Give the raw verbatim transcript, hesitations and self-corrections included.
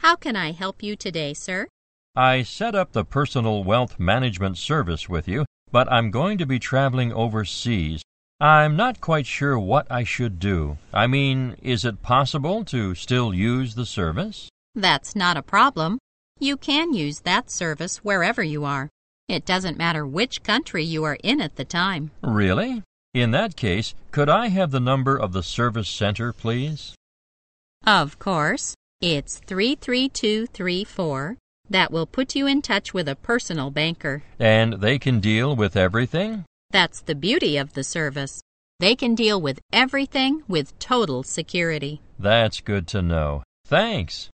How can I help you today, sir? I set up the personal wealth management service with you, but I'm going to be traveling overseas. I'm not quite sure what I should do. I mean, is it possible to still use the service? That's not a problem. You can use that service wherever you are. It doesn't matter which country you are in at the time. Really? In that case, could I have the number of the service center, please? Of course. It's three three two three four. That will put you in touch with a personal banker. And they can deal with everything? That's the beauty of the service. They can deal with everything with total security. That's good to know. Thanks.